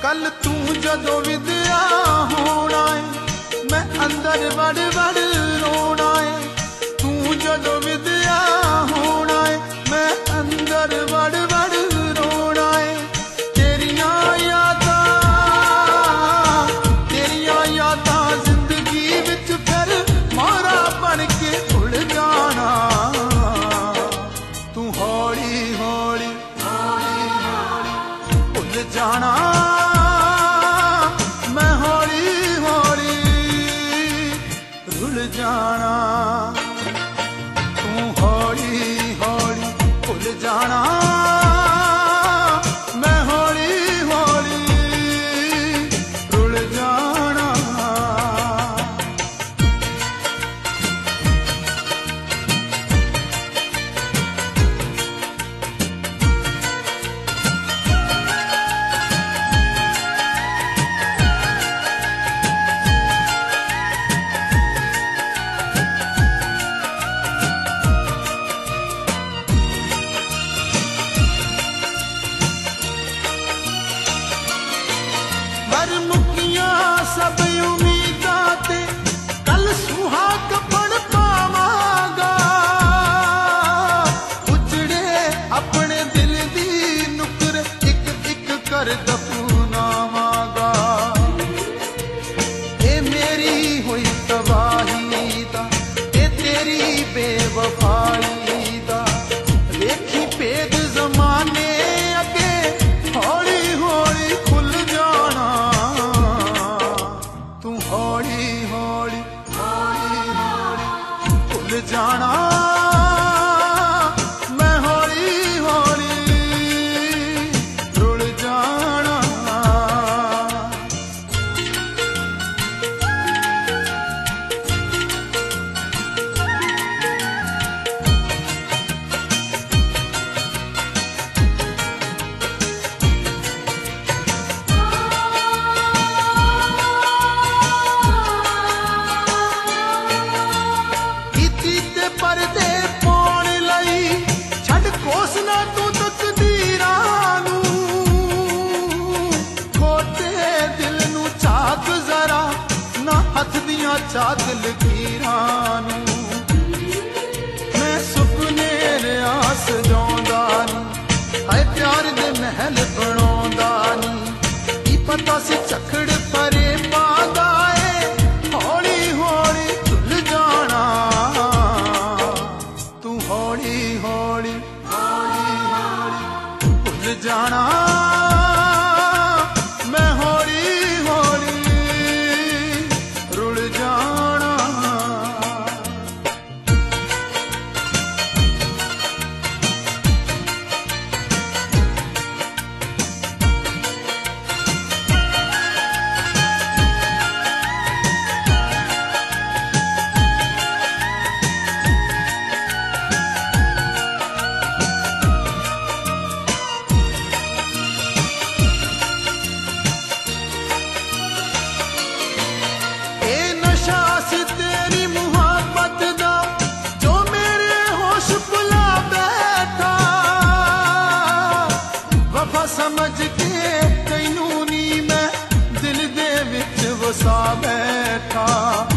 कल तू जदों विद्या होना है मैं अंदर वड़ वड़ रोना है। तू जदों विद्या होना है मैं अंदर वड़ वड़ रोना है। तेरियां यादां जिंदगी विच फिर मारा बन के उड़ जाना। तू हौली हौली हौली हौली भुल जाना। मैं हौली हौली रुल जाना। तू हौली हौली भुल जाना। मैं हौली हौली रुल जाना। मर मुकियां सब उम्मीदां ते कल सुहाग बन पावांगा। उजड़े अपने दिल दी नुकर एक एक कर दफनावांगा। ए मेरी हुई तबाही दा ए तेरी बेवफाई दा देखी भेद जमाने अगे हौली हौली खुल जाना। तू हौली हौली हौली हौली खुल जाना। मैं हौली हौली रुल जाना। इती ते परदे पाउण लई छड्ड कोसना तू तकदीरां नूं। खोटे दिल नूं झाक जरा ना हथ दियां चाक लकीरां नूं। मैं सुपने रियास जांदा नी हाय प्यार दे महल बनाउंदा नी। की पता सी झखड़ परे पांदा ए हौली हौली धुल जाना। तू हौली हौली हौली हौली भुल जाना। मैं हौली हौली रुल जाना। ए नशा सी तेरी मुहब्बत दा जो मेरे होश भुला बैठा। वफा समझ के तैनू नी मैं दिल दे विच वसा बैठा।